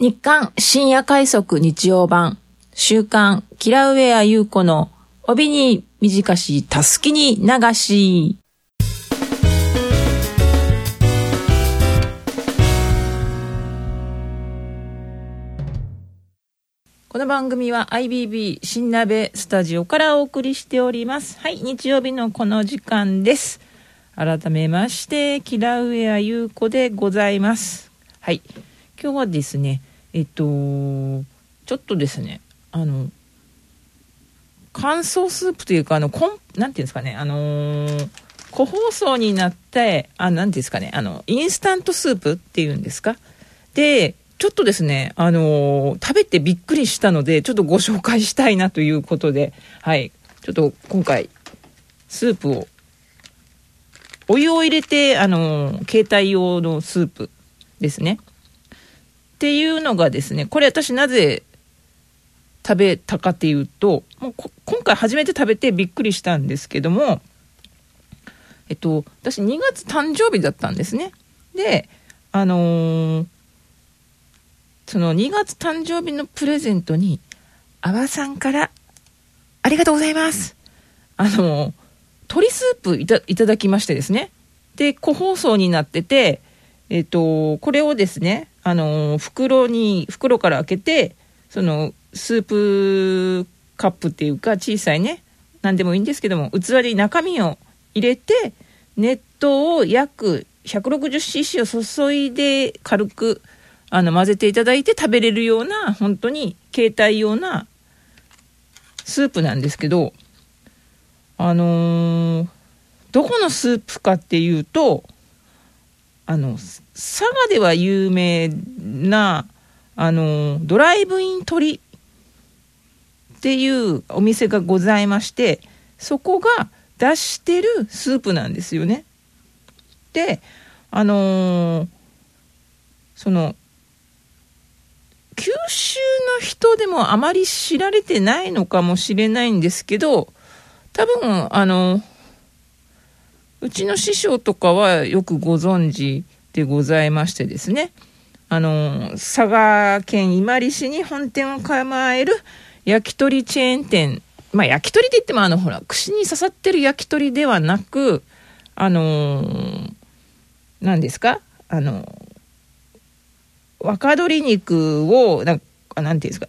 日刊深夜快速日曜版週刊キラウェア優子の帯に短したすきに流し。この番組は IBB 新鍋スタジオからお送りしております。はい、日曜日のこの時間です。改めましてキラウェア優子でございます。はい、今日はですねちょっとですね乾燥スープというかなんていうんですかね個包装になってなんていうんですかねインスタントスープっていうんですか。でちょっとですね食べてびっくりしたのでちょっとご紹介したいなということで、はい、ちょっと今回スープをお湯を入れて携帯用のスープですねっていうのがですね、これ私なぜ食べたかっていうと、もう今回初めて食べてびっくりしたんですけども、私2月誕生日だったんですね。でその2月誕生日のプレゼントに阿波さんからありがとうございます鶏スープいただきましてですね。で個包装になっててこれをですね袋から開けてそのスープカップっていうか小さいね何でもいいんですけども器に中身を入れて熱湯を約 160cc を注いで軽く混ぜていただいて食べれるような本当に携帯用なスープなんですけどどこのスープかっていうと佐賀では有名なドライブイン鶏っていうお店がございまして、そこが出してるスープなんですよね。でその九州の人でもあまり知られてないのかもしれないんですけど、多分うちの師匠とかはよくご存知でございましてですね、佐賀県伊万里市に本店を構える焼き鳥チェーン店、焼き鳥って言ってもほら串に刺さってる焼き鳥ではなく何ですか若鶏肉をなんていうんですか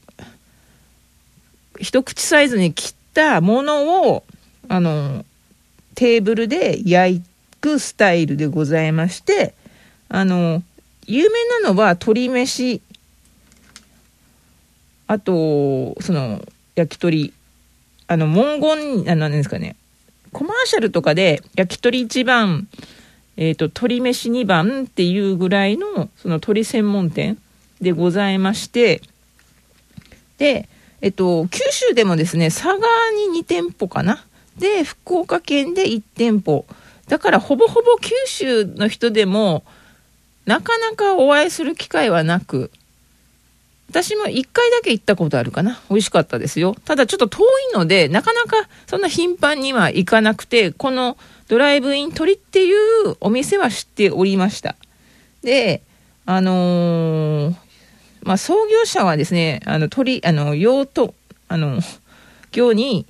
一口サイズに切ったものをテーブルで焼くスタイルでございまして、有名なのは鶏飯、あとその焼き鳥文言何ですかね、コマーシャルとかで焼き鳥1番、鶏飯2番っていうぐらいのその鶏専門店でございまして、で九州でもですね佐賀に2店舗かな、で福岡県で1店舗だからほぼほぼ九州の人でもなかなかお会いする機会はなく、私も1回だけ行ったことあるかな。美味しかったですよ。ただちょっと遠いのでなかなかそんな頻繁には行かなくて、このドライブイン鳥っていうお店は知っておりました。で創業者はですね養豚業に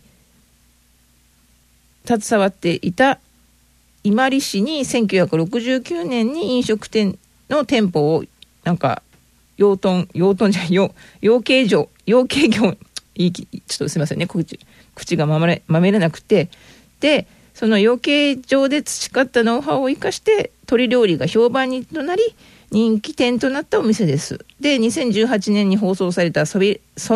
携わっていた伊万里市に1969年に飲食店の店舗を養鶏業ちょっとすいませんね口がまめれなくて、でその養鶏場で培ったノウハウを生かして鶏料理が評判にとなり人気店となったお店です。で2018年に放送されたゾンビ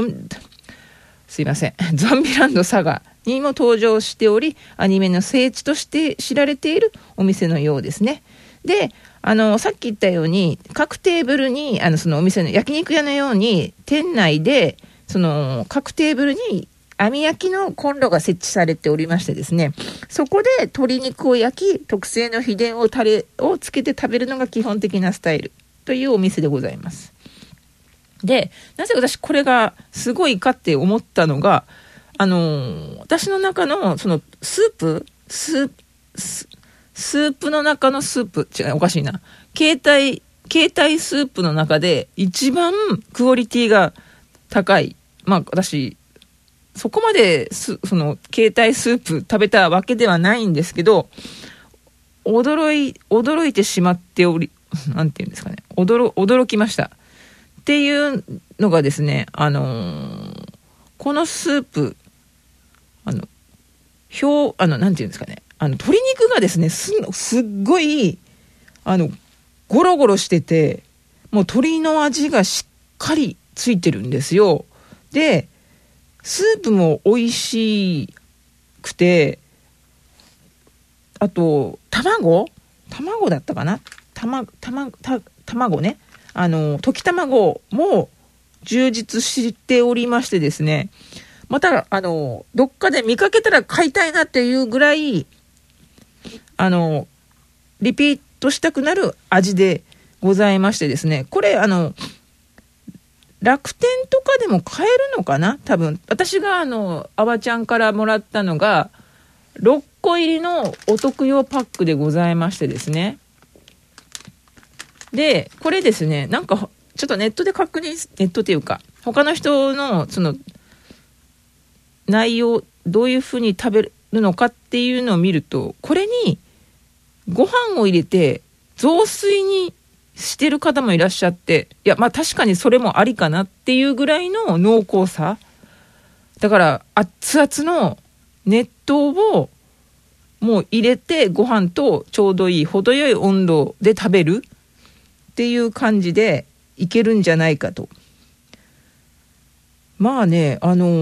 ランドサガにも登場しており、アニメの聖地として知られているお店のようですね。でさっき言ったように各テーブルにそのお店の焼肉屋のように店内でその各テーブルに網焼きのコンロが設置されておりましてですね、そこで鶏肉を焼き特製の秘伝をタレをつけて食べるのが基本的なスタイルというお店でございます。でなぜ私これがすごいかって思ったのが私の中のそのスープの中のスープおかしいな携帯携帯スープの中で一番クオリティが高い。まあ私そこまでその携帯スープ食べたわけではないんですけど、驚いてしまってなんていうんですかね、驚きましたっていうのがですね、このスープなんていうんですかね、鶏肉がですねすっごいゴロゴロしてて、もう鶏の味がしっかりついてるんですよ。でスープも美味しくて、あと卵だったかな、卵ね、溶き卵も充実しておりましてですね、またどっかで見かけたら買いたいなっていうぐらいリピートしたくなる味でございましてですね、これ楽天とかでも買えるのかな、多分。私があばちゃんからもらったのが6個入りのお得用パックでございましてですね。でこれですね、なんかちょっとネットで確認、ネットっていうか他の人のその内容、どういう風に食べるのかっていうのを見ると、これにご飯を入れて雑炊にしてる方もいらっしゃって、いやまあ確かにそれもありかなっていうぐらいの濃厚さだから、熱々の熱湯をもう入れてご飯とちょうどいい程よい温度で食べるっていう感じでいけるんじゃないかと。まあね、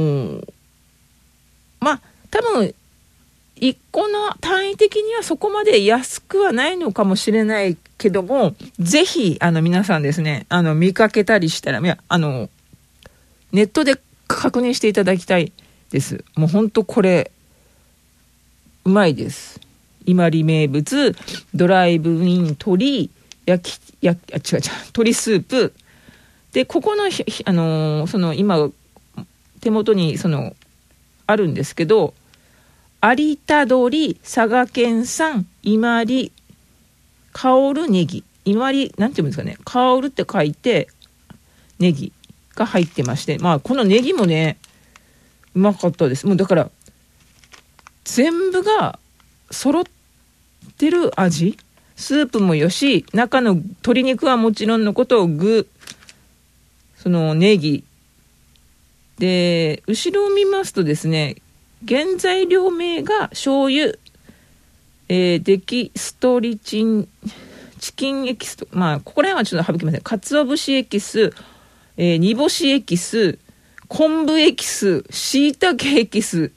まあ多分1個の単位的にはそこまで安くはないのかもしれないけども、ぜひ皆さんですね、見かけたりしたら、ネットで確認していただきたいです。もうほんとこれうまいです。伊万里名物ドライブイン鶏鶏スープで、ここのその今手元にあるんですけど、有田鶏佐賀県産伊万里香るネギ、伊万里なんていうんですかね、香るって書いてネギが入ってまして、まあこのネギもねうまかったです。もうだから全部が揃ってる味、スープもよし、中の鶏肉はもちろんのことをそのネギで、後ろを見ますとですね、原材料名が醤油、デキストリチンチキンエキスと、まあここら辺はちょっと省きません。鰹節エキス、煮干しエキス、昆布エキス、椎茸エキス、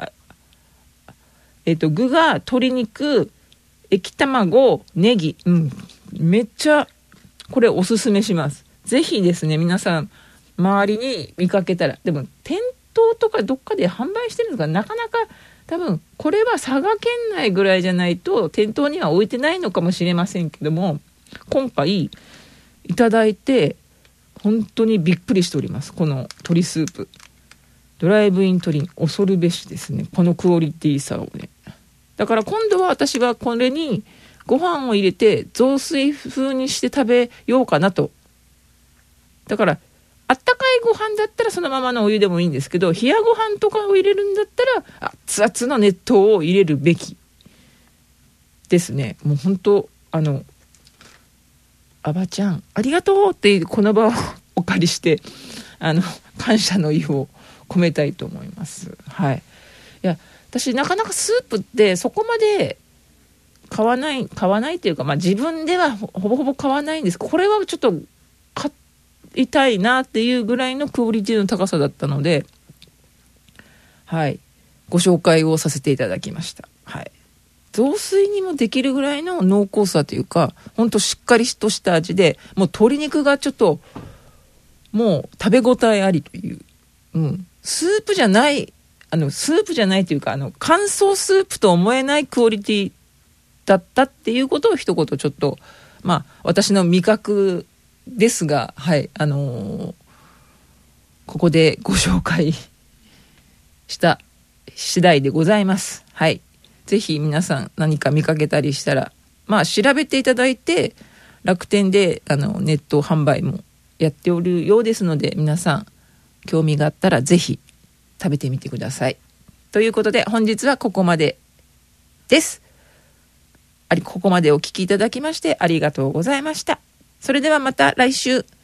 具が鶏肉、液卵、ネギ、めっちゃこれおすすめします。ぜひですね、皆さん周りに見かけたら、でも店頭とかどっかで販売してるのがなかなか、多分これは佐賀県内ぐらいじゃないと店頭には置いてないのかもしれませんけども、今回いただいて本当にびっくりしております。この鶏スープドライブイン鶏、恐るべしですね、このクオリティさをね。だから今度は私はこれにご飯を入れて雑炊風にして食べようかなと。だからあったかいご飯だったらそのままのお湯でもいいんですけど、冷やご飯とかを入れるんだったら熱々の熱湯を入れるべきですね。もう本当あばちゃんありがとうっていうこの場をお借りして感謝の意を込めたいと思います。はい。いや私なかなかスープってそこまで買わないというか、まあ自分ではほぼほぼ買わないんです。これはちょっと買いたいなっていうぐらいのクオリティの高さだったので、はい、ご紹介をさせていただきました。はい。雑炊にもできるぐらいの濃厚さというか、ほんとしっかりとした味で、もう鶏肉がちょっともう食べ応えありという、スープじゃないというか乾燥スープと思えないクオリティだったっていうことを一言ちょっと、まあ私の味覚ですが、はい、ここでご紹介した次第でございます。はい。ぜひ皆さん何か見かけたりしたら、まあ調べていただいて、 楽天でネット販売もやっておるようですので、皆さん興味があったらぜひ食べてみてください。ということで本日はここまでです。ここまでお聞きいただきましてありがとうございました。それではまた来週。